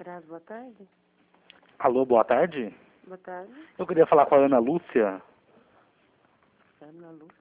Cras, boa tarde. Alô, boa tarde. Boa tarde. Eu queria falar com a Ana Lúcia. Ana Lúcia.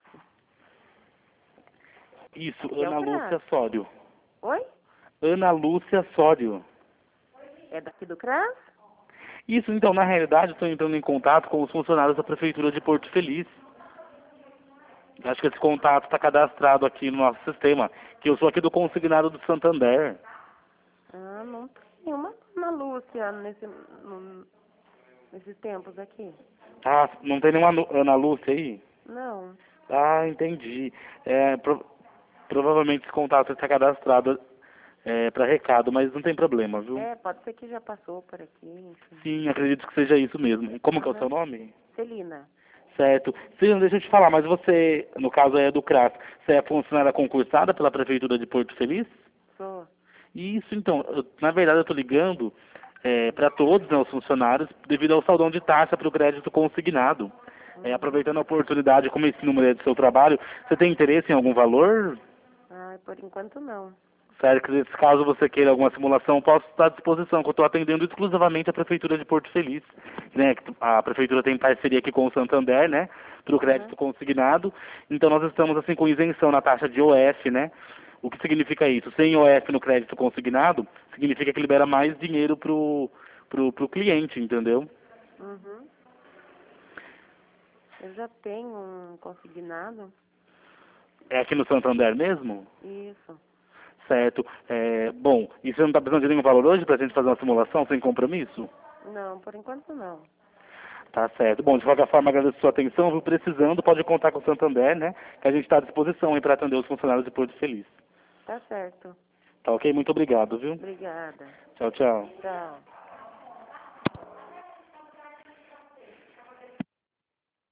Isso, Que é o Ana Cras. Lúcia Sório. Oi? Ana Lúcia Sório. É daqui do CRAS? Isso, então, na realidade, eu estou entrando em contato com os funcionários da Prefeitura de Porto Feliz. Acho que esse contato está cadastrado aqui no nosso sistema, que eu sou aqui do consignado do Santander. Ah, não tem uma Ana Lúcia nesses tempos aqui. Ah, não tem nenhuma Ana Lúcia aí? Não. Ah, entendi. Provavelmente esse contato está cadastrado para recado, mas não tem problema, viu? É, pode ser que já passou por aqui, enfim. Sim, acredito que seja isso mesmo. Como que é o Aham. seu nome? Celina. Certo. Sim, deixa eu te falar, mas você, no caso é do CRAS, você é funcionária concursada pela Prefeitura de Porto Feliz? Sou. Isso, então, na verdade eu estou ligando para todos, né, os funcionários, devido ao saldão de taxa para o crédito consignado. Aproveitando a oportunidade, como esse número é do seu trabalho, você tem interesse em algum valor? Ah, por enquanto não. Sério, que caso você queira alguma simulação, posso estar à disposição, que eu estou atendendo exclusivamente a Prefeitura de Porto Feliz. Né? A Prefeitura tem parceria aqui com o Santander, né? Para o crédito consignado. Então nós estamos assim com isenção na taxa de OF, né? O que significa isso? Sem OF no crédito consignado, significa que libera mais dinheiro pro cliente, entendeu? Uhum. Eu já tenho um consignado. É aqui no Santander mesmo? Isso. Certo. Bom, e você não está precisando de nenhum valor hoje para a gente fazer uma simulação sem compromisso? Não, por enquanto não. Tá certo. Bom, de qualquer forma, agradeço a sua atenção, viu? Precisando, pode contar com o Santander, né? Que a gente está à disposição para atender os funcionários de Porto Feliz. Tá certo. Tá ok? Muito obrigado, viu? Obrigada. Tchau, tchau. Tchau.